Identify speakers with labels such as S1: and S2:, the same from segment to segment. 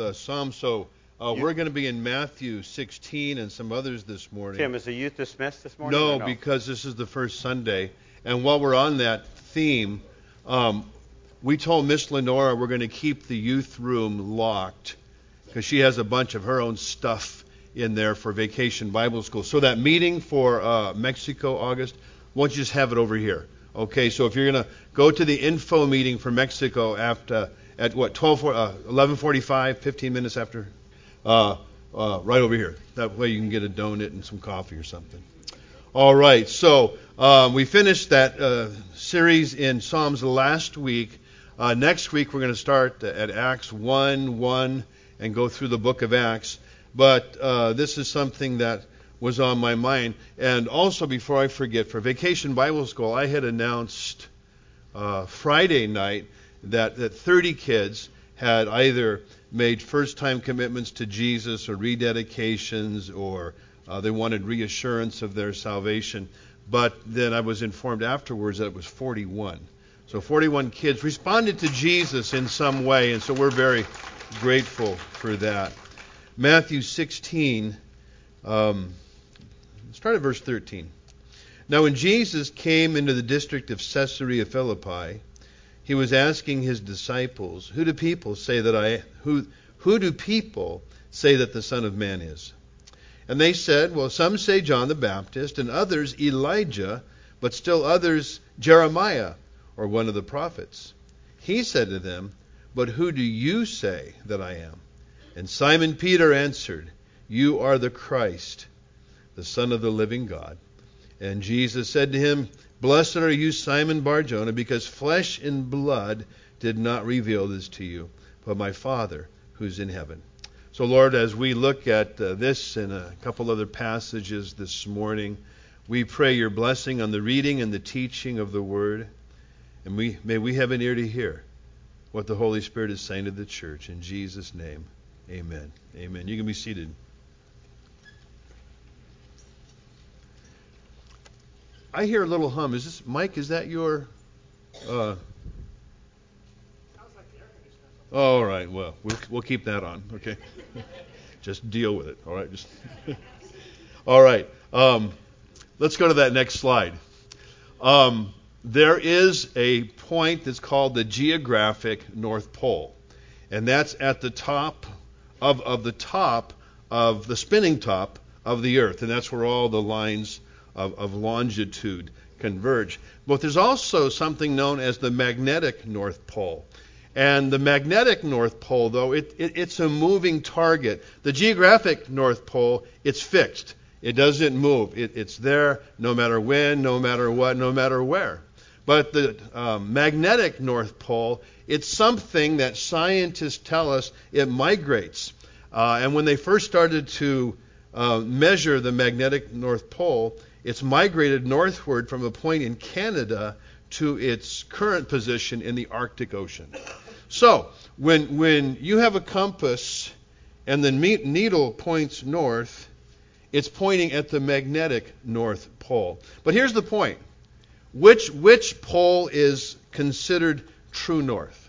S1: Psalms. So we're going to be in Matthew 16 and some others this morning.
S2: Tim, is the youth dismissed this morning?
S1: No, because this is the first Sunday. And while we're on that theme, we told Miss Lenora we're going to keep the youth room locked because she has a bunch of her own stuff in there for Vacation Bible School. So that meeting for Mexico, August, why don't you just have it over here? Okay, so if you're going to go to the info meeting for Mexico at 11:45, 15 minutes after, right over here. That way you can get a donut and some coffee or something. All right, so we finished that series in Psalms last week. Next week we're going to start at Acts 1:1 and go through the book of Acts. But this is something that was on my mind. And also, before I forget, for Vacation Bible School, I had announced Friday night that 30 kids had either made first-time commitments to Jesus or rededications, or they wanted reassurance of their salvation. But then I was informed afterwards that it was 41. So 41 kids responded to Jesus in some way, and so we're very grateful for that. Matthew 16, start at verse 13. Now when Jesus came into the district of Caesarea Philippi, he was asking his disciples, who do people say that the Son of Man is? And they said, well, some say John the Baptist, and others Elijah, but still others Jeremiah, or one of the prophets. He said to them, but who do you say that I am? And Simon Peter answered, you are the Christ, the Son of the living God. And Jesus said to him, blessed are you, Simon Bar-Jonah, because flesh and blood did not reveal this to you, but my Father who's in heaven. So, Lord, as we look at this and a couple other passages this morning, we pray your blessing on the reading and the teaching of the Word. And may we have an ear to hear what the Holy Spirit is saying to the church. In Jesus' name, amen. Amen. You can be seated. I hear a little hum. Is this, Mike, is that your...
S3: Sounds like the air conditioner.
S1: All right, well, we'll keep that on, okay? Just deal with it, all right? All right, let's go to that next slide. There is a point that's called the geographic North Pole, and that's at the top of the spinning top of the Earth, and that's where all the lines of longitude converge. But there's also something known as the magnetic North Pole. And the magnetic North Pole, though, it's a moving target. The geographic North Pole, it's fixed. It doesn't move. It's there no matter when, no matter what, no matter where. But the magnetic North Pole, it's something that scientists tell us it migrates. And when they first started to measure the magnetic North Pole, it's migrated northward from a point in Canada to its current position in the Arctic Ocean. So, when you have a compass and the needle points north, it's pointing at the magnetic North Pole. But here's the point. Which pole is considered true north?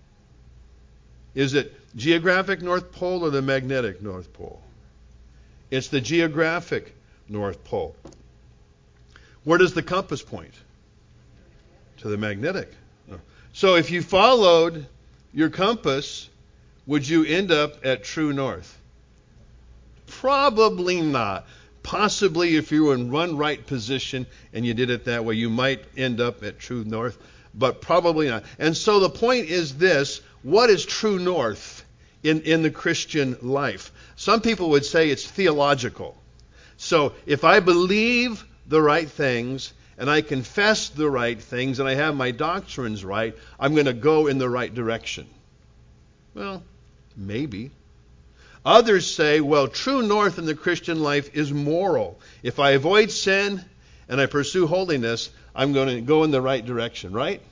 S1: Is it geographic North Pole or the magnetic North Pole? It's the geographic North Pole. Where does the compass point? To the magnetic. So if you followed your compass, would you end up at true north? Probably not. Possibly if you were in one right position and you did it that way, you might end up at true north, but probably not. And so the point is this: what is true north in the Christian life? Some people would say it's theological. So if I believe the right things and I confess the right things and I have my doctrines right, I'm going to go in the right direction. Well, maybe. Others say, well, true north in the Christian life is moral. If I avoid sin and I pursue holiness, I'm going to go in the right direction, right?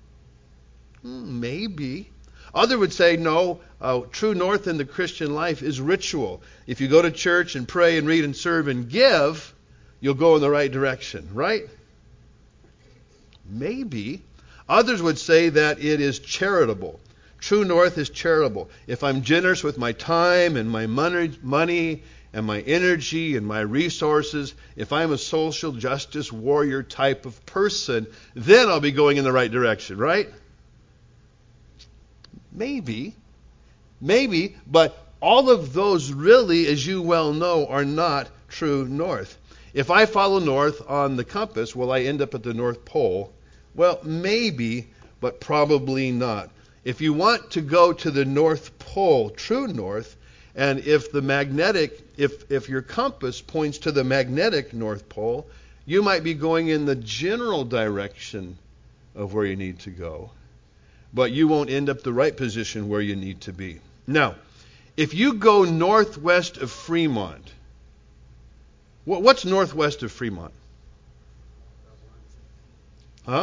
S1: Maybe. Others would say, no, true north in the Christian life is ritual. If you go to church and pray and read and serve and give, you'll go in the right direction, right? Maybe. Others would say that it is charitable. True north is charitable. If I'm generous with my time and my money and my energy and my resources, if I'm a social justice warrior type of person, then I'll be going in the right direction, right? Maybe, but all of those really, as you well know, are not true north. If I follow north on the compass, will I end up at the North Pole? Well, maybe, but probably not. If you want to go to the North Pole, true north, and if your compass points to the magnetic North Pole, you might be going in the general direction of where you need to go, but you won't end up the right position where you need to be. Now, if you go northwest of Fremont, what's northwest of Fremont? Huh?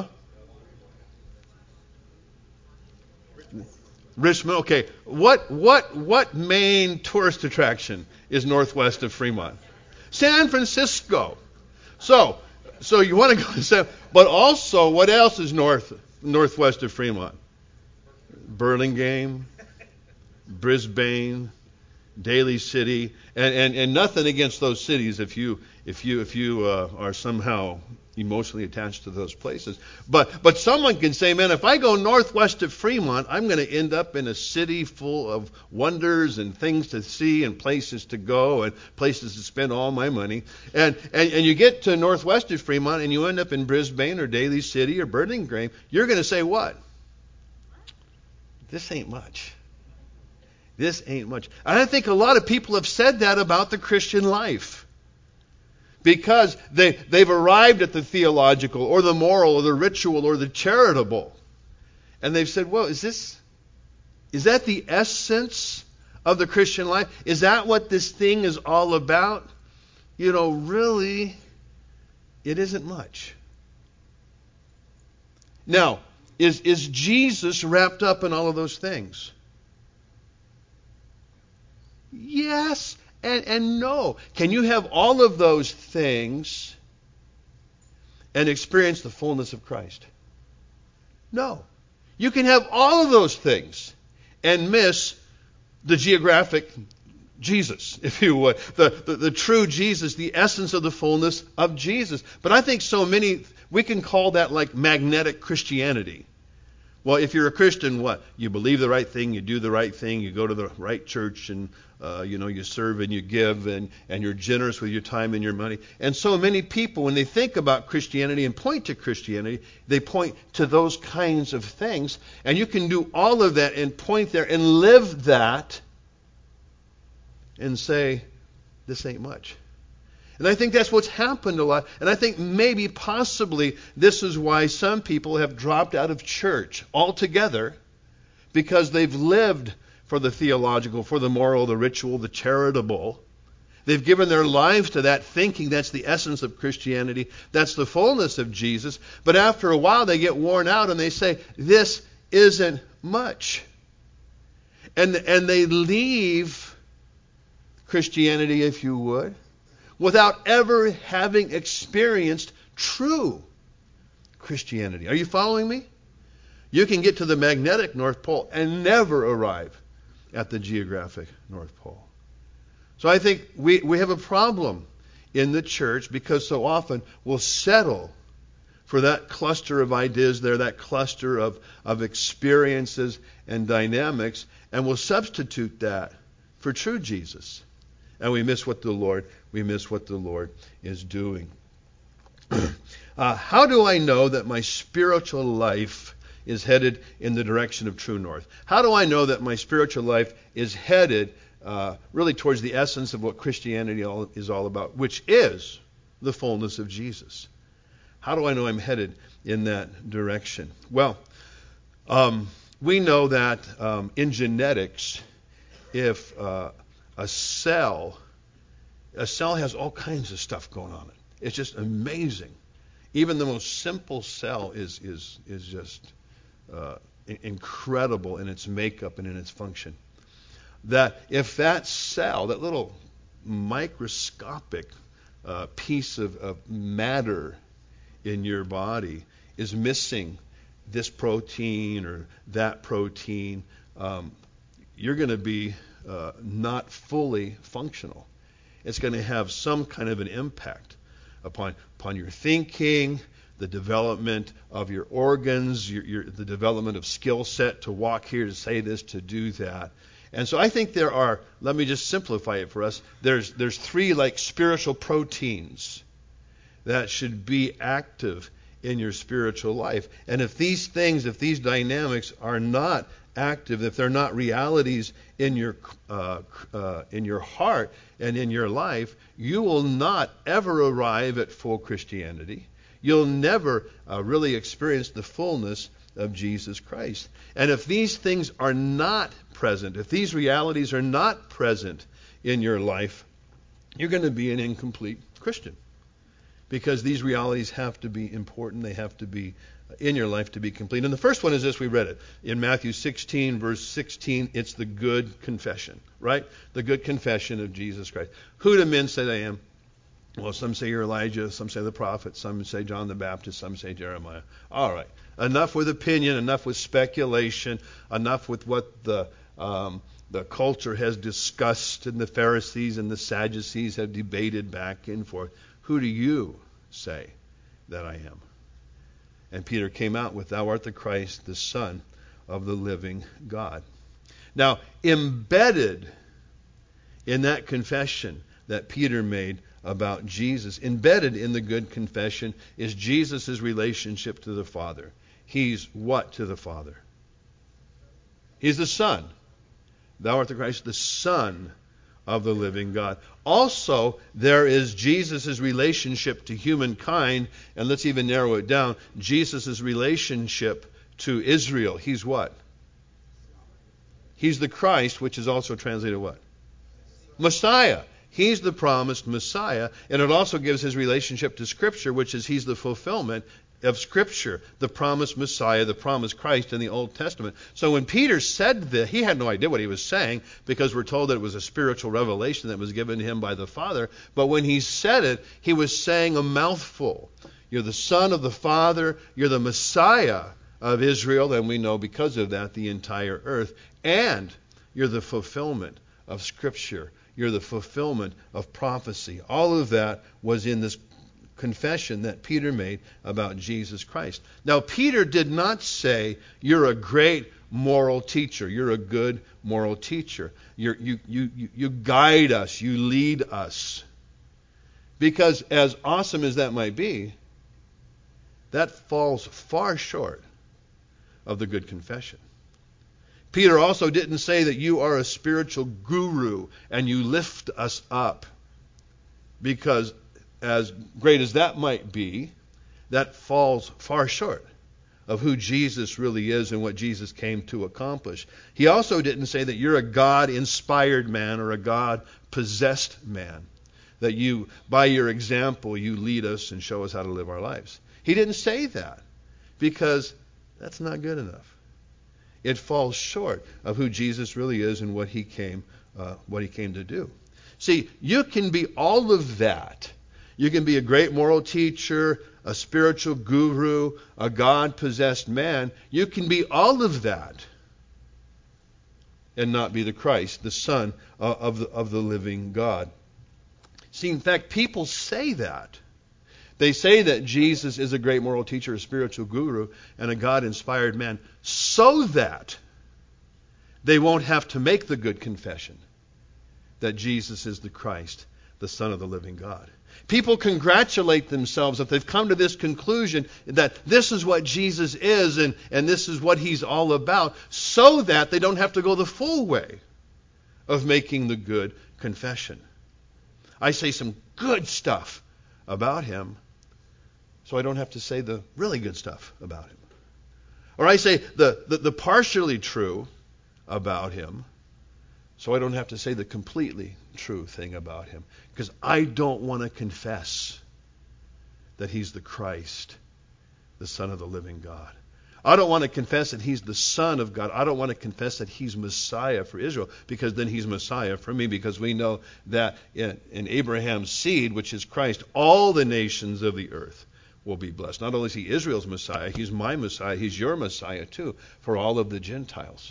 S1: Richmond. Okay. What main tourist attraction is northwest of Fremont? San Francisco. So you want to go to San, but also what else is northwest of Fremont? Burlingame, Brisbane, Daly City, and nothing against those cities if you are somehow emotionally attached to those places. But someone can say, man, if I go northwest of Fremont, I'm going to end up in a city full of wonders and things to see and places to go and places to spend all my money. And you get to northwest of Fremont and you end up in Brisbane or Daly City or Burlingame, you're going to say what? This ain't much. This ain't much. And I think a lot of people have said that about the Christian life. Because they've arrived at the theological or the moral or the ritual or the charitable. And they've said, well, is that the essence of the Christian life? Is that what this thing is all about? Really, it isn't much. Now, is Jesus wrapped up in all of those things? Yes and no. Can you have all of those things and experience the fullness of Christ? No. You can have all of those things and miss the geographic Jesus, if you would. The true Jesus, the essence of the fullness of Jesus. But I think so many, we can call that like magnetic Christianity. Well, if you're a Christian, what? You believe the right thing, you do the right thing, you go to the right church, and you serve and you give, and you're generous with your time and your money. And so many people, when they think about Christianity and point to Christianity, they point to those kinds of things. And you can do all of that and point there and live that and say, this ain't much. And I think that's what's happened a lot. And I think maybe possibly this is why some people have dropped out of church altogether, because they've lived for the theological, for the moral, the ritual, the charitable. They've given their lives to that, thinking that's the essence of Christianity, that's the fullness of Jesus. But after a while they get worn out and they say, this isn't much. And they leave Christianity, if you would, without ever having experienced true Christianity. Are you following me? You can get to the magnetic North Pole and never arrive at the geographic North Pole. So I think we have a problem in the church, because so often we'll settle for that cluster of ideas there, that cluster of experiences and dynamics, and we'll substitute that for true Jesus. And we miss what the Lord is doing. How do I know that my spiritual life is headed in the direction of true north? How do I know that my spiritual life is headed really towards the essence of what Christianity is all about, which is the fullness of Jesus? How do I know I'm headed in that direction? Well, we know that in genetics, if a cell has all kinds of stuff going on. It's just amazing. Even the most simple cell is just incredible in its makeup and in its function. That if that cell, that little microscopic piece of matter in your body is missing this protein or that protein, you're going to be not fully functional. It's going to have some kind of an impact upon your thinking, the development of your organs, the development of skill set to walk here, to say this, to do that. And so I think there are, let me just simplify it for us, there's 3 like spiritual proteins that should be active in your spiritual life. And if these dynamics are not active, if they're not realities in your heart and in your life, you will not ever arrive at full Christianity. You'll never really experience the fullness of Jesus Christ. And if these things are not present, if these realities are not present in your life, you're going to be an incomplete Christian. Because these realities have to be important. They have to be in your life to be complete. And the first one is this, we read it. In Matthew 16, verse 16, it's the good confession, right? The good confession of Jesus Christ. Who do men say I am? Well, some say you're Elijah, some say the prophet, some say John the Baptist, some say Jeremiah. All right. Enough with opinion, enough with speculation, enough with what the culture has discussed and the Pharisees and the Sadducees have debated back and forth. Who do you say that I am? And Peter came out with, thou art the Christ, the Son of the living God. Now, embedded in that confession that Peter made about Jesus, embedded in the good confession, is Jesus' relationship to the Father. He's what to the Father? He's the Son. Thou art the Christ, the Son of the living God. Also, there is Jesus' relationship to humankind, and let's even narrow it down, Jesus' relationship to Israel. He's what? He's the Christ, which is also translated what? Messiah. He's the promised Messiah, and it also gives his relationship to Scripture, which is he's the fulfillment of Scripture, the promised Messiah, the promised Christ in the Old Testament. So when Peter said that, he had no idea what he was saying, because we're told that it was a spiritual revelation that was given to him by the Father. But when he said it, he was saying a mouthful. You're the Son of the Father, you're the Messiah of Israel, and we know because of that the entire earth, and you're the fulfillment of Scripture. You're the fulfillment of prophecy. All of that was in this confession that Peter made about Jesus Christ. Now, Peter did not say, you're a great moral teacher. You're a good moral teacher. You guide us. You lead us. Because as awesome as that might be, that falls far short of the good confession. Peter also didn't say that you are a spiritual guru and you lift us up, because as great as that might be, that falls far short of who Jesus really is and what Jesus came to accomplish. He also didn't say that you're a God-inspired man or a God-possessed man, that you, by your example, you lead us and show us how to live our lives. He didn't say that, because that's not good enough. It falls short of who Jesus really is and what he came to do. See, you can be all of that. You can be a great moral teacher, a spiritual guru, a God-possessed man. You can be all of that and not be the Christ, the Son of the living God. See, in fact, people say that. They say that Jesus is a great moral teacher, a spiritual guru, and a God-inspired man, so that they won't have to make the good confession that Jesus is the Christ, the Son of the living God. People congratulate themselves if they've come to this conclusion that this is what Jesus is and this is what he's all about, so that they don't have to go the full way of making the good confession. I say some good stuff about him, so I don't have to say the really good stuff about him. Or I say the partially true about him, so I don't have to say the completely true thing about him. Because I don't want to confess that he's the Christ, the Son of the living God. I don't want to confess that he's the Son of God. I don't want to confess that he's Messiah for Israel, because then he's Messiah for me, because we know that in Abraham's seed, which is Christ, all the nations of the earth will be blessed. Not only is he Israel's Messiah, he's my Messiah, he's your Messiah too, for all of the Gentiles.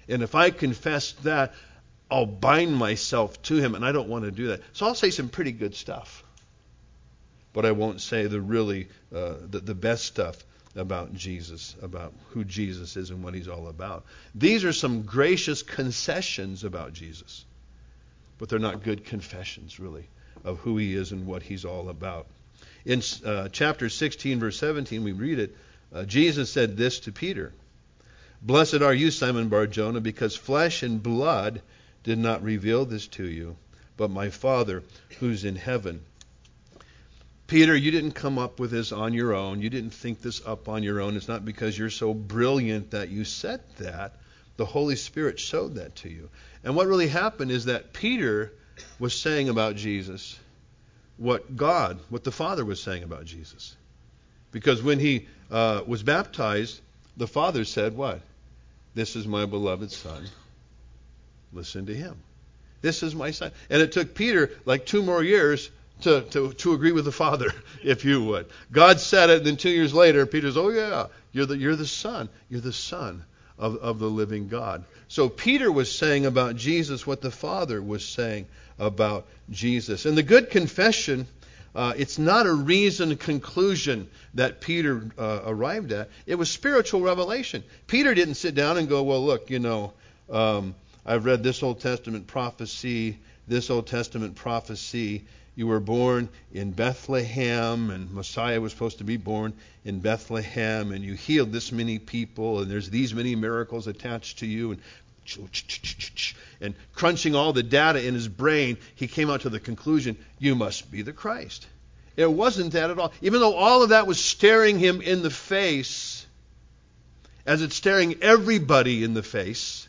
S1: And if I confess that, I'll bind myself to him, and I don't want to do that. So I'll say some pretty good stuff. But I won't say the best stuff about Jesus, about who Jesus is and what he's all about. These are some gracious concessions about Jesus. But they're not good confessions, really, of who he is and what he's all about. In chapter 16, verse 17, we read it. Jesus said this to Peter. Blessed are you, Simon Bar-Jonah, because flesh and blood did not reveal this to you, but my Father who's in heaven. Peter, you didn't come up with this on your own. You didn't think this up on your own. It's not because you're so brilliant that you said that. The Holy Spirit showed that to you. And what really happened is that Peter was saying about Jesus what the Father was saying about Jesus. Because when he was baptized, the Father said what? This is my beloved Son. Listen to him. This is my Son. And it took Peter like 2 more years to agree with the Father, if you would. God said it, and then 2 years later, Peter's, oh yeah, you're the Son. You're the Son of the living God. So Peter was saying about Jesus what the Father was saying about Jesus. And the good confession, it's not a reasoned conclusion that Peter arrived at. It was spiritual revelation. Peter didn't sit down and go, well, look, I've read this Old Testament prophecy, this Old Testament prophecy. You were born in Bethlehem, and Messiah was supposed to be born in Bethlehem, and you healed this many people, and there's these many miracles attached to you, and crunching all the data in his brain, he came out to the conclusion, you must be the Christ. It wasn't that at all. Even though all of that was staring him in the face, as it's staring everybody in the face,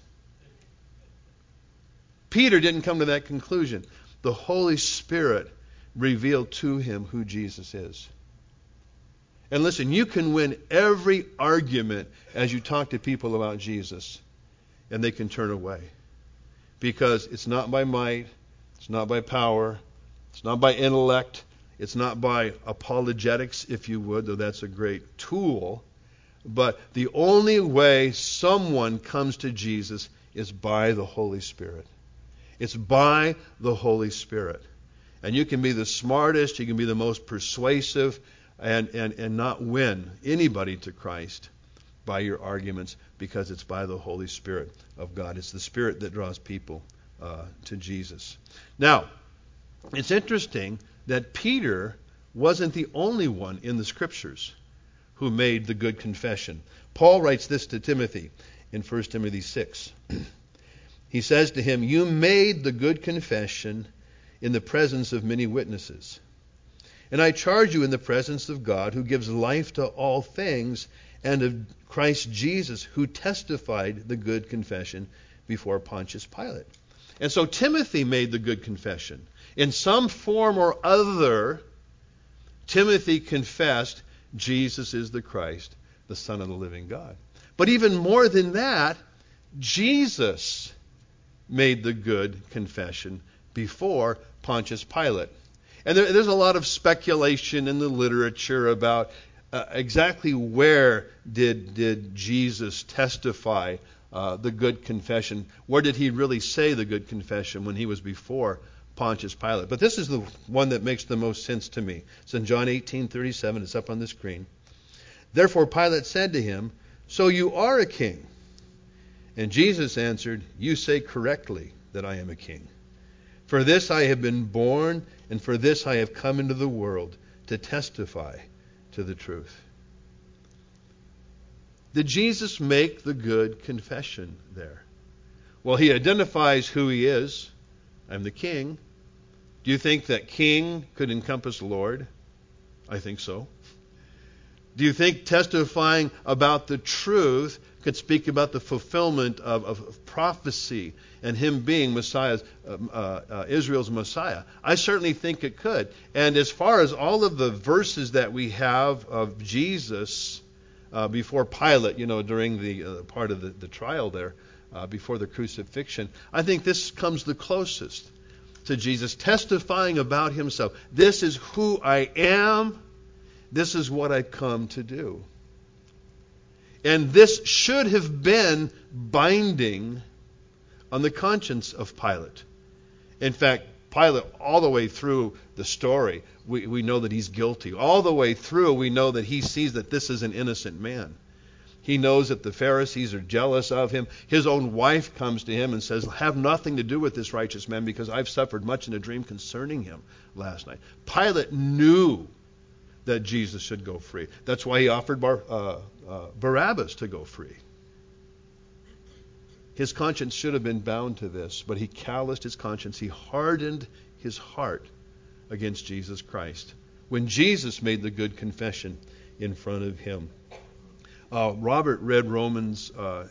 S1: Peter didn't come to that conclusion. The Holy Spirit revealed to him who Jesus is. And listen, you can win every argument as you talk to people about Jesus, and they can turn away. Because it's not by might, it's not by power, it's not by intellect, it's not by apologetics, if you would, though that's a great tool. But the only way someone comes to Jesus is by the Holy Spirit. It's by the Holy Spirit. And you can be the smartest, you can be the most persuasive, and not win anybody to Christ by your arguments, because it's by the Holy Spirit of God. It's the Spirit that draws people to Jesus. Now, it's interesting that Peter wasn't the only one in the Scriptures who made the good confession. Paul writes this to Timothy in 1 Timothy 6. He says to him, you made the good confession in the presence of many witnesses. And I charge you in the presence of God, who gives life to all things, and of Christ Jesus, who testified the good confession before Pontius Pilate. And so Timothy made the good confession. In some form or other, Timothy confessed Jesus is the Christ, the Son of the living God. But even more than that, Jesus made the good confession before Pontius Pilate. And there's a lot of speculation in the literature about exactly where did Jesus testify the good confession. Where did he really say the good confession when he was before Pontius Pilate? But this is the one that makes the most sense to me. It's in John 18:37. It's up on the screen. Therefore Pilate said to him, so you are a king? And Jesus answered, you say correctly that I am a king. For this I have been born, and for this I have come into the world, to testify to the truth. Did Jesus make the good confession there? Well, he identifies who he is. I'm the king. Do you think that king could encompass Lord? I think so. Do you think testifying about the truth could speak about the fulfillment of prophecy and him being Messiah's, Israel's Messiah? I certainly think it could. And as far as all of the verses that we have of Jesus before Pilate, during the part of the trial there, before the crucifixion, I think this comes the closest to Jesus testifying about himself. This is who I am. This is what I've come to do. And this should have been binding on the conscience of Pilate. In fact, Pilate, all the way through the story, we know that he's guilty. All the way through, we know that he sees that this is an innocent man. He knows that the Pharisees are jealous of him. His own wife comes to him and says, have nothing to do with this righteous man because I've suffered much in a dream concerning him last night. Pilate knew that Jesus should go free. That's why he offered Barabbas to go free. His conscience should have been bound to this, but he calloused his conscience. He hardened his heart against Jesus Christ when Jesus made the good confession in front of him. Robert read Romans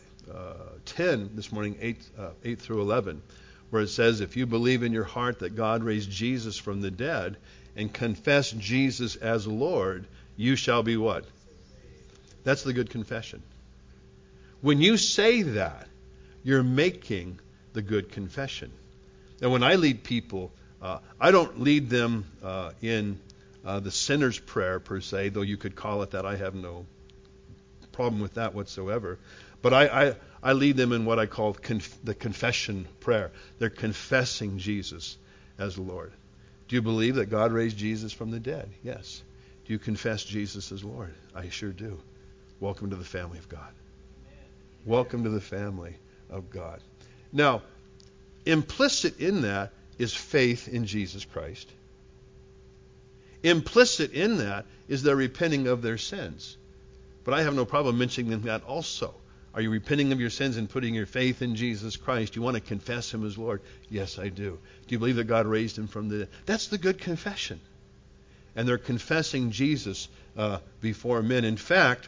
S1: 10 this morning, 8 through 11, where it says, if you believe in your heart that God raised Jesus from the dead and confess Jesus as Lord, you shall be what? That's the good confession. When you say that, you're making the good confession. And when I lead people, I don't lead them in the sinner's prayer per se, though you could call it that. I have no problem with that whatsoever. But I lead them in what I call the confession prayer. They're confessing Jesus as Lord. Do you believe that God raised Jesus from the dead? Yes. Do you confess Jesus as Lord? I sure do. Welcome to the family of God. Welcome to the family of God. Now, implicit in that is faith in Jesus Christ. Implicit in that is their repenting of their sins. But I have no problem mentioning that also. Are you repenting of your sins and putting your faith in Jesus Christ? You want to confess him as Lord? Yes, I do. Do you believe that God raised him from the dead? That's the good confession. And they're confessing Jesus before men. In fact,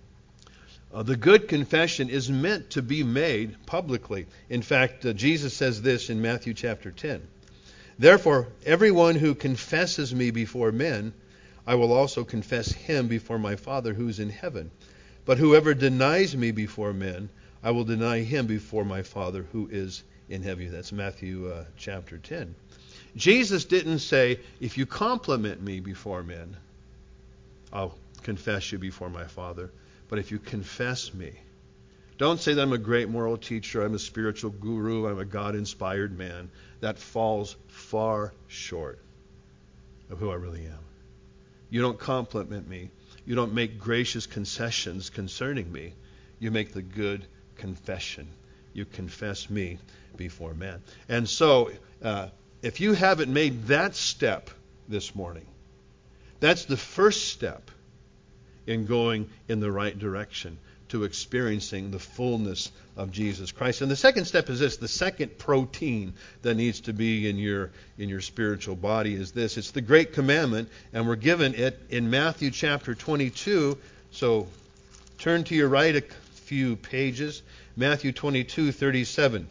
S1: the good confession is meant to be made publicly. In fact, Jesus says this in Matthew chapter 10. Therefore, everyone who confesses me before men, I will also confess him before my Father who is in heaven. But whoever denies me before men, I will deny him before my Father who is in heaven. That's Matthew chapter 10. Jesus didn't say, if you compliment me before men, I'll confess you before my Father. But if you confess me, don't say that I'm a great moral teacher, I'm a spiritual guru, I'm a God-inspired man. That falls far short of who I really am. You don't compliment me. You don't make gracious concessions concerning me. You make the good confession. You confess me before men. And so, if you haven't made that step this morning, that's the first step in going in the right direction to experiencing the fullness of Jesus Christ. And the second step is this. The second protein that needs to be in your spiritual body is this. It's the great commandment, and we're given it in Matthew chapter 22. So turn to your right a few pages. Matthew 22:37.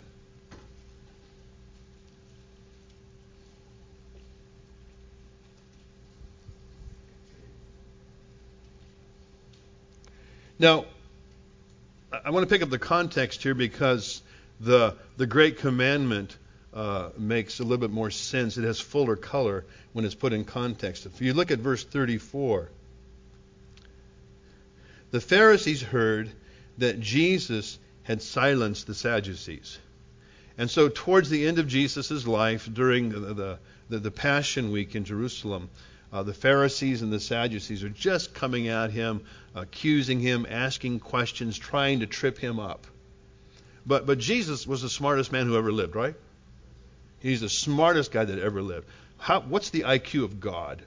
S1: Now, I want to pick up the context here because the Great Commandment makes a little bit more sense. It has fuller color when it's put in context. If you look at verse 34, the Pharisees heard that Jesus had silenced the Sadducees. And so towards the end of Jesus' life, during the Passion Week in Jerusalem, the Pharisees and the Sadducees are just coming at him, accusing him, asking questions, trying to trip him up. But Jesus was the smartest man who ever lived, right? He's the smartest guy that ever lived. What's the IQ of God?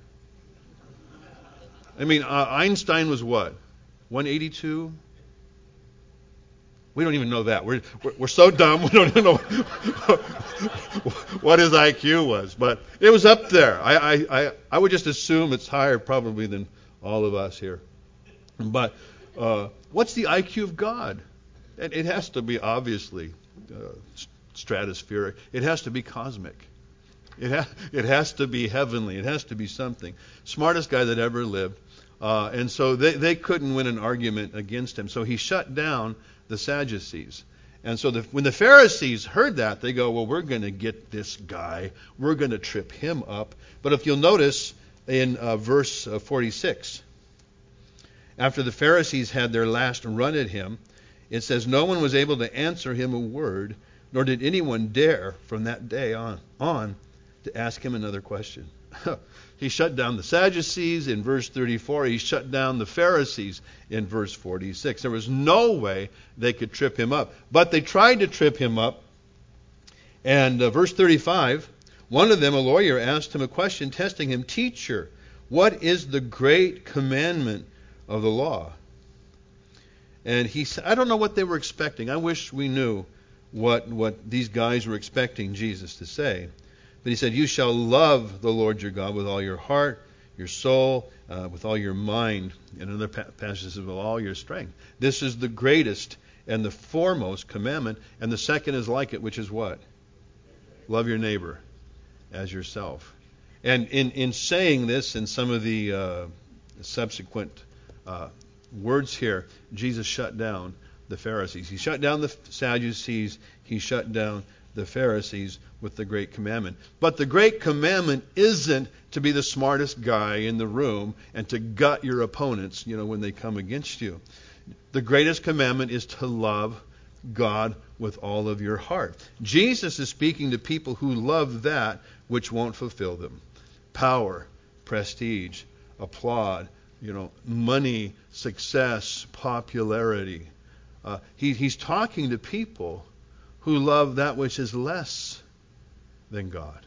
S1: I mean, Einstein was what? 182? We don't even know that. We're so dumb, we don't even know what his IQ was. But it was up there. I would just assume it's higher probably than all of us here. But what's the IQ of God? It has to be obviously stratospheric. It has to be cosmic. It has to be heavenly. It has to be something. Smartest guy that ever lived. And so they couldn't win an argument against him. So he shut down the Sadducees. And so when the Pharisees heard that, they go, well, we're going to get this guy. We're going to trip him up. But if you'll notice in verse 46, After the Pharisees had their last run at him, it says no one was able to answer him a word, nor did anyone dare from that day on to ask him another question. He shut down the Sadducees in verse 34. He shut down the Pharisees in verse 46. There was no way they could trip him up. But they tried to trip him up. And verse 35, one of them, a lawyer, asked him a question, testing him, "Teacher, what is the great commandment of the law?" And he said, I don't know what they were expecting. I wish we knew what these guys were expecting Jesus to say. But he said, "You shall love the Lord your God with all your heart, your soul, with all your mind." In another passage, with all your strength. This is the greatest and the foremost commandment. And the second is like it, which is what? Love your neighbor as yourself. And in saying this, in some of the subsequent words here, Jesus shut down the Pharisees. He shut down the Sadducees. He shut down the Pharisees with the great commandment. But the great commandment isn't to be the smartest guy in the room and to gut your opponents, when they come against you. The greatest commandment is to love God with all of your heart. Jesus is speaking to people who love that which won't fulfill them. Power, prestige, applaud, money, success, popularity. He's talking to people who love that which is less than God.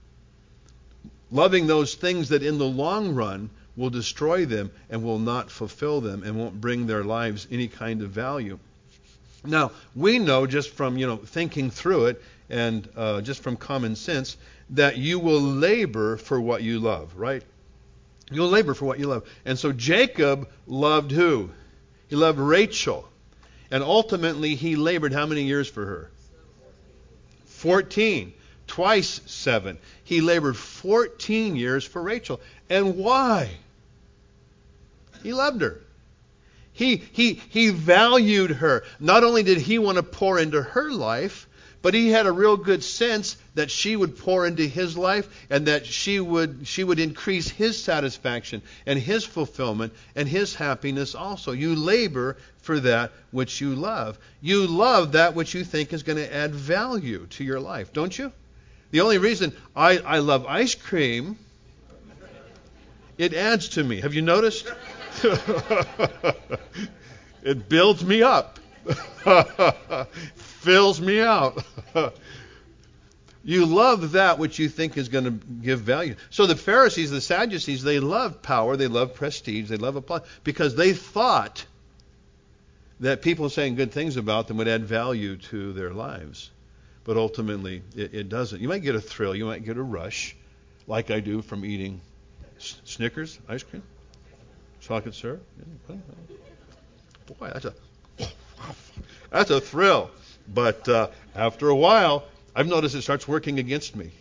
S1: Loving those things that in the long run will destroy them and will not fulfill them and won't bring their lives any kind of value. Now, we know just from, thinking through it and just from common sense that you will labor for what you love, right? You'll labor for what you love. And so Jacob loved who? He loved Rachel. And ultimately he labored how many years for her? 14. Twice 7. He labored 14 years for Rachel. And why? He loved her. He valued her. Not only did he want to pour into her life, but he had a real good sense that she would pour into his life and that she would increase his satisfaction and his fulfillment and his happiness also. You labor for that which you love. You love that which you think is going to add value to your life, don't you? The only reason I love ice cream, it adds to me. Have you noticed? It builds me up. Fills me out. You love that which you think is going to give value. So the Pharisees, the Sadducees, they loved power, they loved prestige, they loved applause, because they thought that people saying good things about them would add value to their lives. But ultimately, it doesn't. You might get a thrill, you might get a rush, like I do from eating Snickers, ice cream, chocolate syrup. Boy, that's a thrill. But after a while, I've noticed it starts working against me.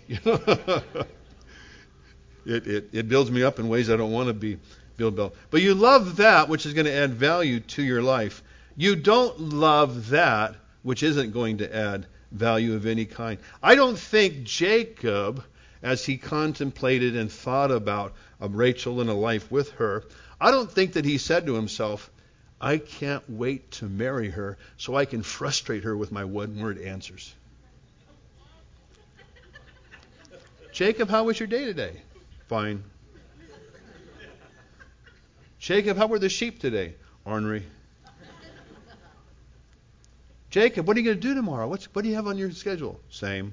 S1: It builds me up in ways I don't want to be built up. But you love that which is going to add value to your life. You don't love that which isn't going to add value of any kind. I don't think Jacob, as he contemplated and thought about Rachel and a life with her, I don't think that he said to himself, I can't wait to marry her so I can frustrate her with my one-word answers. Jacob, how was your day today? Fine. Jacob, how were the sheep today? Ornery. Jacob, what are you going to do tomorrow? What do you have on your schedule? Same.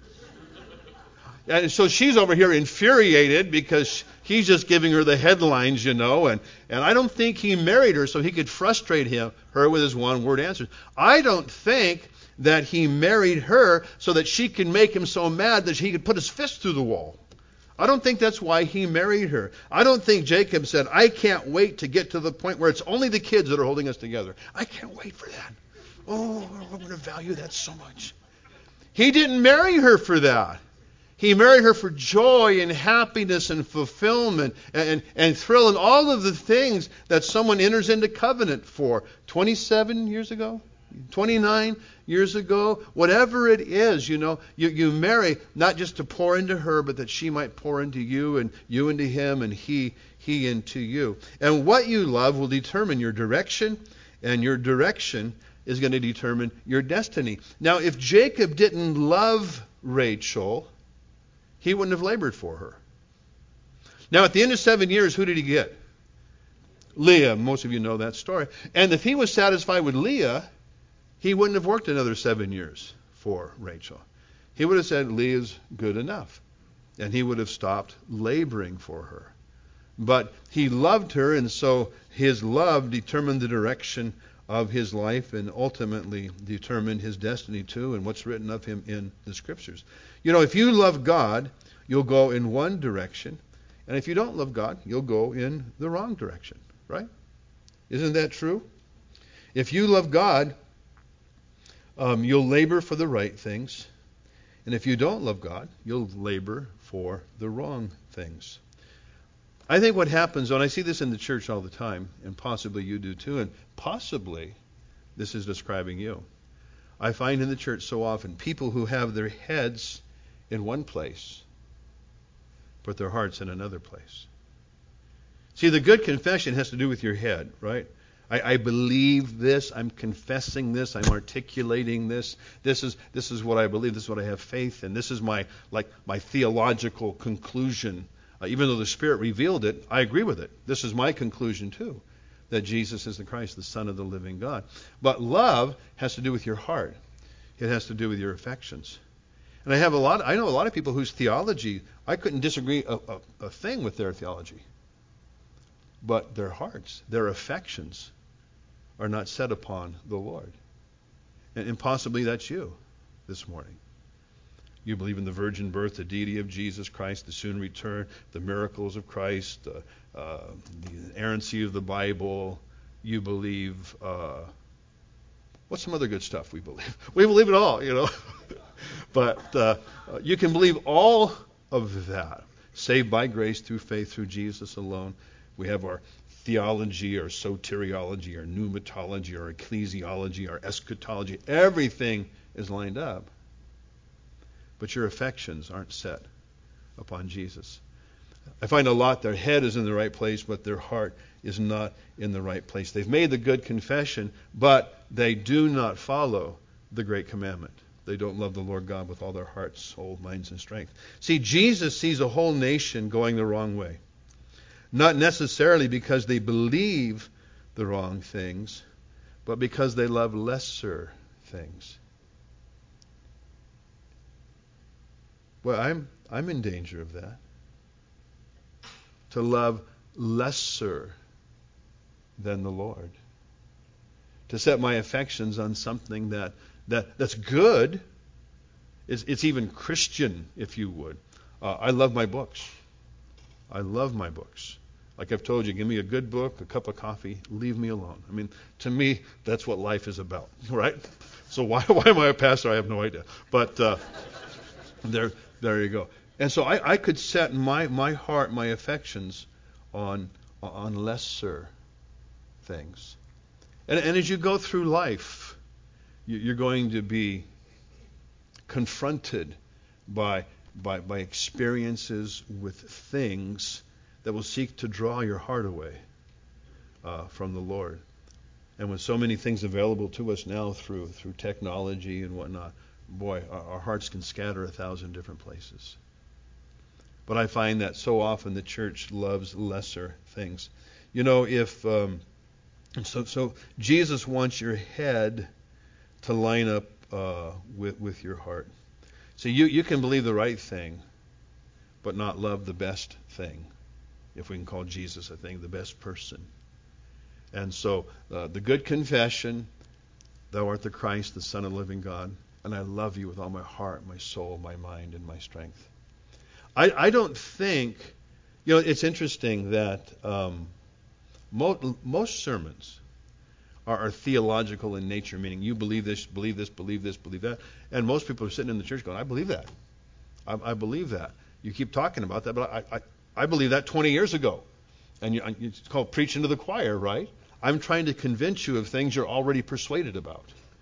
S1: And so she's over here infuriated because he's just giving her the headlines, and I don't think he married her so he could frustrate her with his one-word answers. I don't think that he married her so that she can make him so mad that he could put his fist through the wall. I don't think that's why he married her. I don't think Jacob said, I can't wait to get to the point where it's only the kids that are holding us together. I can't wait for that. Oh, I'm going to value that so much. He didn't marry her for that. He married her for joy and happiness and fulfillment and thrill and all of the things that someone enters into covenant for. 27 years ago? 29 years ago, whatever it is, you marry not just to pour into her, but that she might pour into you, and you into him, and he into you. And what you love will determine your direction, and your direction is going to determine your destiny. Now, if Jacob didn't love Rachel, he wouldn't have labored for her. Now, at the end of 7 years, who did he get? Leah. Most of you know that story. And if he was satisfied with Leah, he wouldn't have worked another 7 years for Rachel. He would have said, Leah's good enough. And he would have stopped laboring for her. But he loved her, and so his love determined the direction of his life and ultimately determined his destiny too, and what's written of him in the Scriptures. If you love God, you'll go in one direction. And if you don't love God, you'll go in the wrong direction, right? Isn't that true? If you love God, you'll labor for the right things. And if you don't love God, you'll labor for the wrong things. I think what happens, and I see this in the church all the time, and possibly you do too, and possibly this is describing you. I find in the church so often people who have their heads in one place, but their heart's in another place. See, the good confession has to do with your head, right? I believe this. I'm confessing this. I'm articulating this. This is what I believe. This is what I have faith in. This is my theological conclusion. Even though the Spirit revealed it, I agree with it. This is my conclusion too, that Jesus is the Christ, the Son of the living God. But love has to do with your heart. It has to do with your affections. And I know a lot of people whose theology, I couldn't disagree a thing with their theology. But their hearts, their affections are not set upon the Lord. And possibly that's you this morning. You believe in the virgin birth, the deity of Jesus Christ, the soon return, the miracles of Christ, the inerrancy of the Bible. You believe, what's some other good stuff we believe? We believe it all, But you can believe all of that, saved by grace through faith through Jesus alone. We have our theology, our soteriology, our pneumatology, our ecclesiology, our eschatology. Everything is lined up. But your affections aren't set upon Jesus. I find a lot their head is in the right place, but their heart is not in the right place. They've made the good confession, but they do not follow the great commandment. They don't love the Lord God with all their hearts, soul, minds, and strength. See, Jesus sees a whole nation going the wrong way. Not necessarily because they believe the wrong things, but because they love lesser things. Well, I'm in danger of that. To love lesser than the Lord. To set my affections on something that's good. It's even Christian, if you would. I love my books. I love my books. Like I've told you, give me a good book, a cup of coffee, leave me alone. I mean, to me, that's what life is about, right? So why am I a pastor? I have no idea. But there you go. And so I could set my heart, my affections on lesser things. And as you go through life, you're going to be confronted by experiences with things that will seek to draw your heart away from the Lord. And with so many things available to us now through technology and whatnot, boy, our hearts can scatter 1,000 different places. But I find that so often the church loves lesser things. So Jesus wants your head to line up with your heart. So you can believe the right thing, but not love the best thing. If we can call Jesus a thing, the best person. And so the good confession, thou art the Christ, the Son of the living God, and I love you with all my heart, my soul, my mind, and my strength. I don't think, it's interesting that most sermons are theological in nature, meaning you believe this, believe this, believe this, believe that. And most people are sitting in the church going, I believe that. I believe that. You keep talking about that, but I believe that 20 years ago. And it's called preaching to the choir, right? I'm trying to convince you of things you're already persuaded about.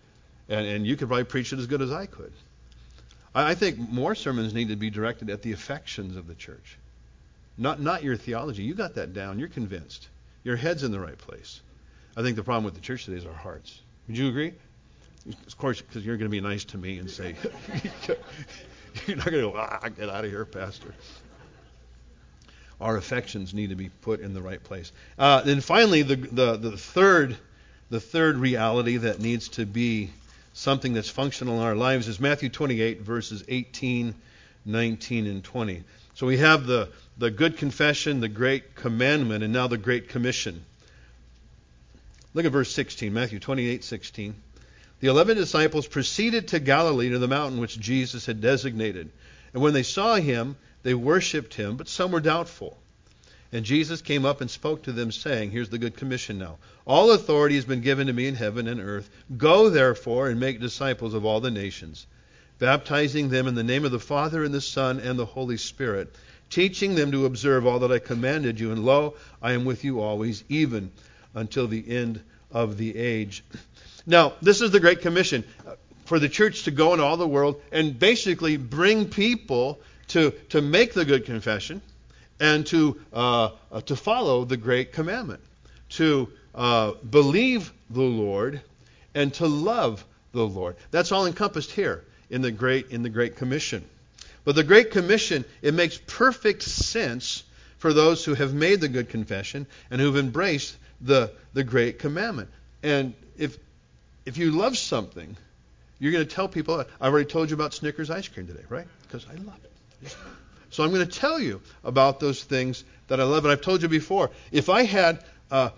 S1: And you could probably preach it as good as I could. I think more sermons need to be directed at the affections of the church. Not your theology. You got that down. You're convinced. Your head's in the right place. I think the problem with the church today is our hearts. Would you agree? Of course, because you're going to be nice to me and say, you're not going to go, get out of here, Pastor. Our affections need to be put in the right place. Then finally, the third reality that needs to be something that's functional in our lives is Matthew 28, verses 18, 19, and 20. So we have the good confession, the great commandment, and now the great commission. Look at verse 16, Matthew 28, 16. The 11 disciples proceeded to Galilee, to the mountain which Jesus had designated. And when they saw him, they worshipped him, but some were doubtful. And Jesus came up and spoke to them, saying, here's the good commission now. All authority has been given to me in heaven and earth. Go, therefore, and make disciples of all the nations, baptizing them in the name of the Father and the Son and the Holy Spirit, teaching them to observe all that I commanded you. And lo, I am with you always, even until the end of the age. Now, this is the Great Commission for the church to go into all the world and basically bring people to make the good confession and to follow the Great Commandment, to believe the Lord and to love the Lord. That's all encompassed here in the Great Commission. But the Great Commission, it makes perfect sense for those who have made the good confession and who've embraced the Great Commandment. And if you love something, you're going to tell people, I've already told you about Snickers ice cream today, right? Because I love it. So I'm going to tell you about those things that I love. And I've told you before, if I had a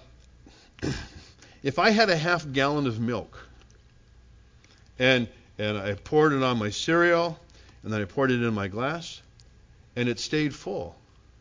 S1: half gallon of milk and I poured it on my cereal and then I poured it in my glass and it stayed full.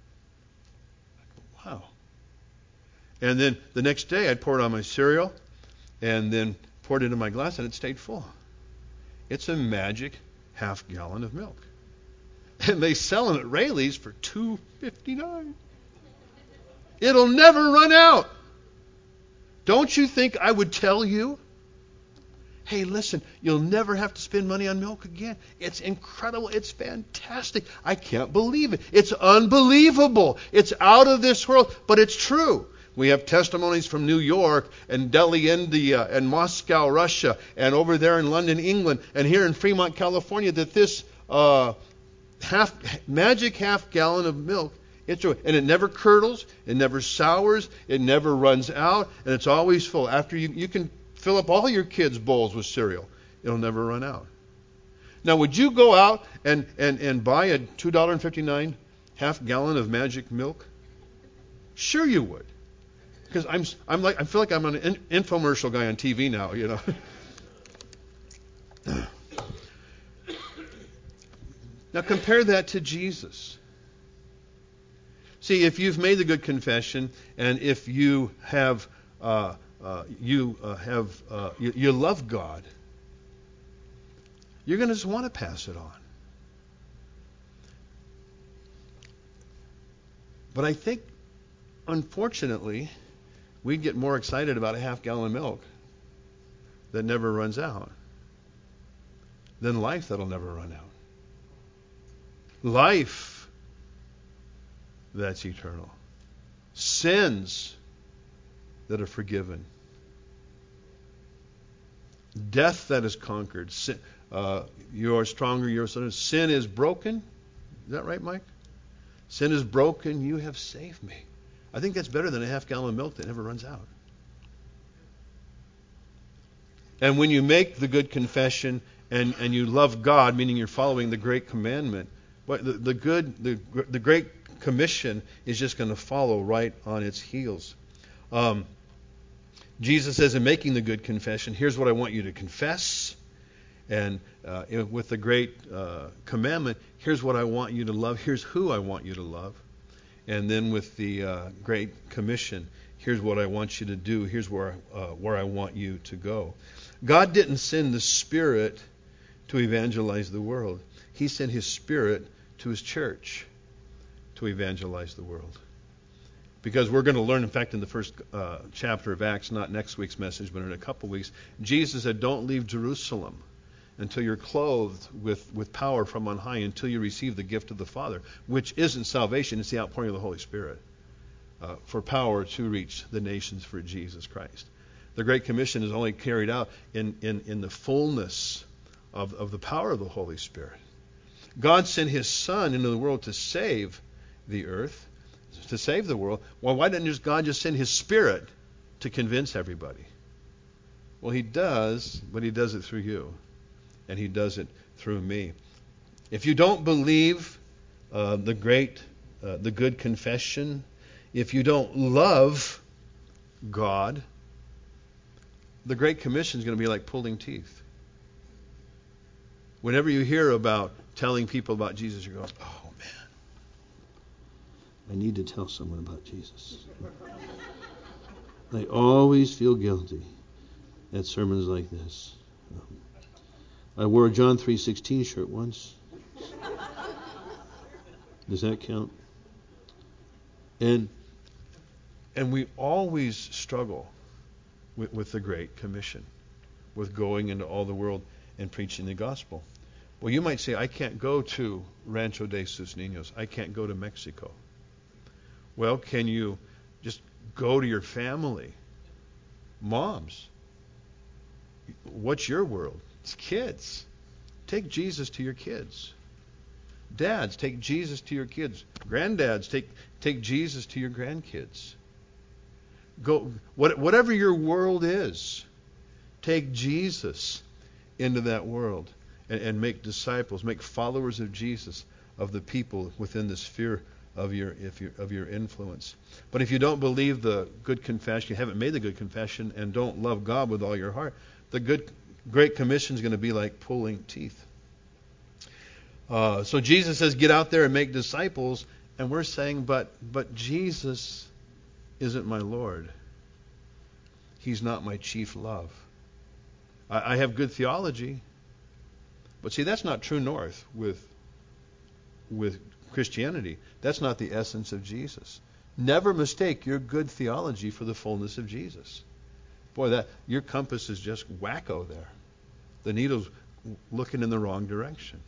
S1: Wow. And then the next day I'd pour it on my cereal and then poured it in my glass and it stayed full. It's a magic half gallon of milk. And they sell them at Rayleigh's for $2.59. It'll never run out. Don't you think I would tell you? Hey, listen, you'll never have to spend money on milk again. It's incredible. It's fantastic. I can't believe it. It's unbelievable. It's out of this world, but it's true. We have testimonies from New York and Delhi, India, and Moscow, Russia, and over there in London, England, and here in Fremont, California, that this magic half gallon of milk, it's true. And it never curdles, it never sours, it never runs out, and it's always full. After you can fill up all your kids' bowls with cereal. It'll never run out. Now, would you go out and buy a $2.59 half gallon of magic milk? Sure you would. Because I feel like I'm an infomercial guy on TV now, you know. Now compare that to Jesus. See, if you've made the good confession and if you have you love God, you're going to just want to pass it on. But I think, unfortunately, we get more excited about a half gallon of milk that never runs out than life that'll never run out. Life that's eternal. Sins that are forgiven. Death that is conquered. Sin, you are stronger, you are stronger. Sin is broken. Is that right, Mike? Sin is broken, you have saved me. I think that's better than a half gallon of milk that never runs out. And when you make the good confession and you love God, meaning you're following the great commandment, the great commission is just going to follow right on its heels. Jesus says in making the good confession, here's what I want you to confess. And with the great commandment, here's what I want you to love. Here's who I want you to love. And then with the great commission, here's what I want you to do. Here's where I want you to go. God didn't send the Spirit to evangelize the world. He sent His Spirit to His church to evangelize the world. Because we're going to learn, in fact, in the first chapter of Acts, not next week's message, but in a couple weeks, Jesus said, don't leave Jerusalem until you're clothed with power from on high, until you receive the gift of the Father, which isn't salvation, it's the outpouring of the Holy Spirit, for power to reach the nations for Jesus Christ. The Great Commission is only carried out in the fullness of the power of the Holy Spirit. God sent His Son into the world to save the earth, to save the world. Well, why didn't God just send His Spirit to convince everybody? Well, He does, but He does it through you, and He does it through me. If you don't believe the good confession, if you don't love God, the Great Commission is going to be like pulling teeth. Whenever you hear about telling people about Jesus, you're going, oh man, I need to tell someone about Jesus. I always feel guilty at sermons like this. I wore a John 3:16 shirt once. Does that count? And we always struggle with the Great Commission, with going into all the world and preaching the gospel. Well, you might say, I can't go to Rancho de Sus Niños. I can't go to Mexico. Well, can you just go to your family? Moms, what's your world? It's kids. Take Jesus to your kids. Dads, take Jesus to your kids. Granddads, take Jesus to your grandkids. Go, whatever your world is, take Jesus into that world and make disciples, make followers of Jesus, of the people within the sphere of your influence. But if you don't believe the good confession, you haven't made the good confession, and don't love God with all your heart, the Great Commission is going to be like pulling teeth. So Jesus says, get out there and make disciples, and we're saying, but Jesus isn't my Lord. He's not my chief love. I have good theology, but see, that's not true north with Christianity. That's not the essence of Jesus. Never mistake your good theology for the fullness of Jesus. Boy, your compass is just wacko there. The needle's looking in the wrong direction.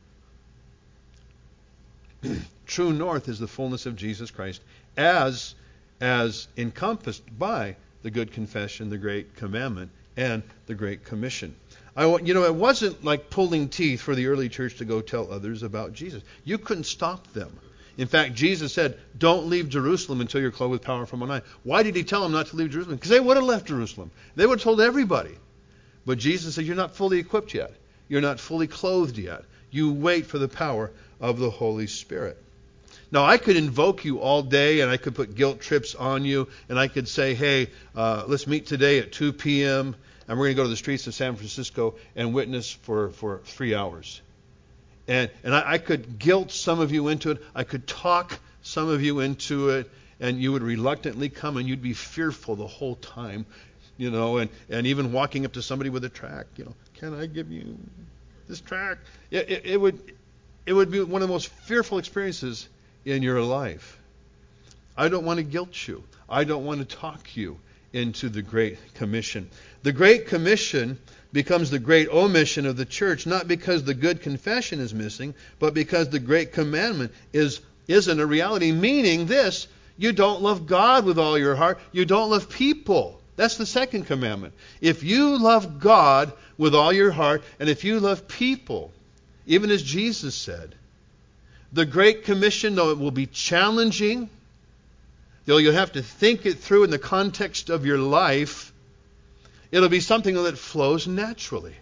S1: True north is the fullness of Jesus Christ as encompassed by the good confession, the great commandment, and the Great Commission. It wasn't like pulling teeth for the early church to go tell others about Jesus. You couldn't stop them. In fact, Jesus said, don't leave Jerusalem until you're clothed with power from on high. Why did He tell them not to leave Jerusalem? Because they would have left Jerusalem. They would have told everybody. But Jesus said, you're not fully equipped yet. You're not fully clothed yet. You wait for the power of the Holy Spirit. Now, I could invoke you all day, and I could put guilt trips on you, and I could say, hey, let's meet today at 2 p.m., and we're going to go to the streets of San Francisco and witness for 3 hours. And I could guilt some of you into it. I could talk some of you into it, and you would reluctantly come, and you'd be fearful the whole time, and even walking up to somebody with a tract, can I give you this tract? It would be one of the most fearful experiences in your life. I don't want to guilt you. I don't want to talk you into the Great Commission. The Great Commission becomes the great omission of the church, not because the good confession is missing, but because the Great Commandment isn't a reality, meaning this: you don't love God with all your heart. You don't love people. That's the second commandment. If you love God with all your heart, and if you love people, even as Jesus said, the Great Commission, though it will be challenging, though you'll have to think it through in the context of your life, it'll be something that flows naturally.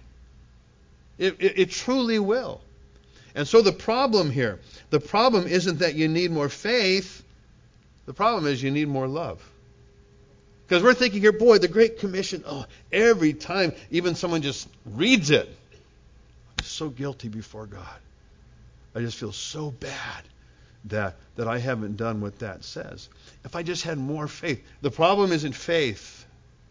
S1: It truly will. And so the problem isn't that you need more faith. The problem is you need more love. Because we're thinking here, boy, the Great Commission, every time even someone just reads it, I'm so guilty before God. I just feel so bad that I haven't done what that says. If I just had more faith. The problem isn't faith.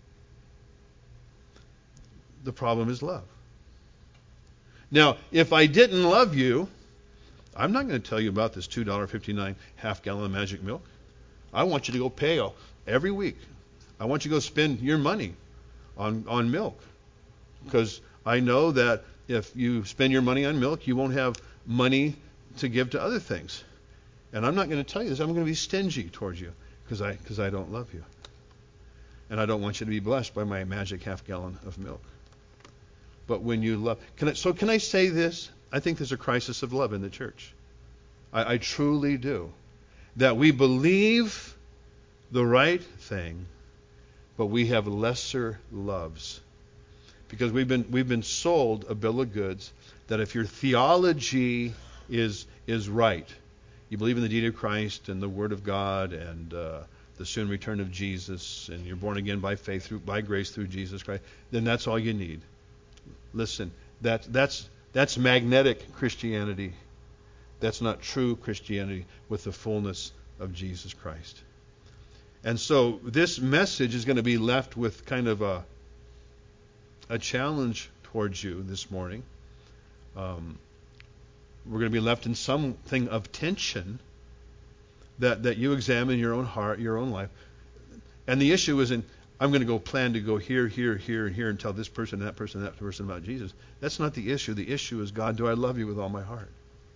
S1: The problem is love. Now, if I didn't love you, I'm not going to tell you about this $2.59 half-gallon of magic milk. I want you to go pay every week. I want you to go spend your money on milk, because I know that if you spend your money on milk, you won't have money to give to other things. And I'm not going to tell you this. I'm going to be stingy towards you because I don't love you. And I don't want you to be blessed by my magic half gallon of milk. But when you love, can I say this? I think there's a crisis of love in the church. I truly do. That we believe the right thing, but we have lesser loves. Because we've been sold a bill of goods that if your theology is right, you believe in the deity of Christ and the Word of God and the soon return of Jesus, and you're born again by faith, by grace through Jesus Christ, then that's all you need. Listen, that's magnetic Christianity. That's not true Christianity with the fullness of Jesus Christ. And so this message is going to be left with kind of a challenge towards you this morning. We're going to be left in something of tension that you examine your own heart, your own life. And the issue isn't, I'm going to go plan to go here, here, here, and here and tell this person, that person about Jesus. That's not the issue. The issue is, God, do I love you with all my heart?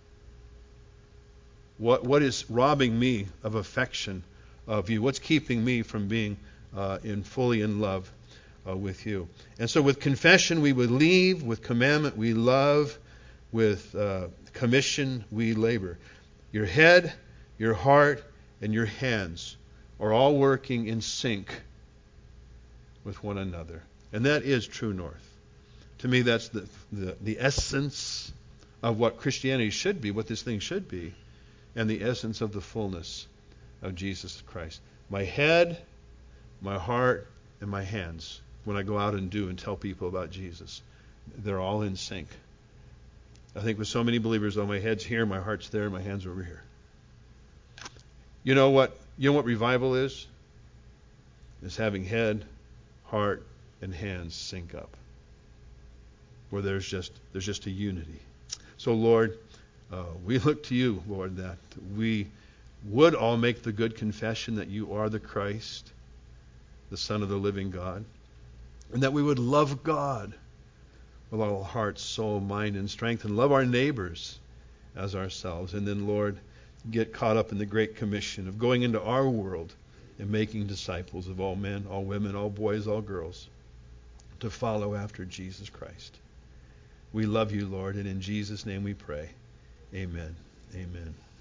S1: What is robbing me of affection of you? What's keeping me from being fully in love with you? And so with confession we believe, with commandment we love, with commission we labor. Your head, your heart, and your hands are all working in sync with one another. And that is true north. To me, that's the essence of what Christianity should be, what this thing should be, and the essence of the fullness of Jesus Christ. My head, my heart, and my hands, when I go out and do and tell people about Jesus, they're all in sync. I think with so many believers, though, my head's here, my heart's there, my hands are over here. You know what revival is? It's having head, heart, and hands sync up, where there's just a unity. So, Lord, we look to you, Lord, that we would all make the good confession that you are the Christ, the Son of the living God, and that we would love God with all heart, soul, mind, and strength, and love our neighbors as ourselves. And then, Lord, get caught up in the Great Commission of going into our world and making disciples of all men, all women, all boys, all girls, to follow after Jesus Christ. We love you, Lord, and in Jesus' name we pray. Amen. Amen.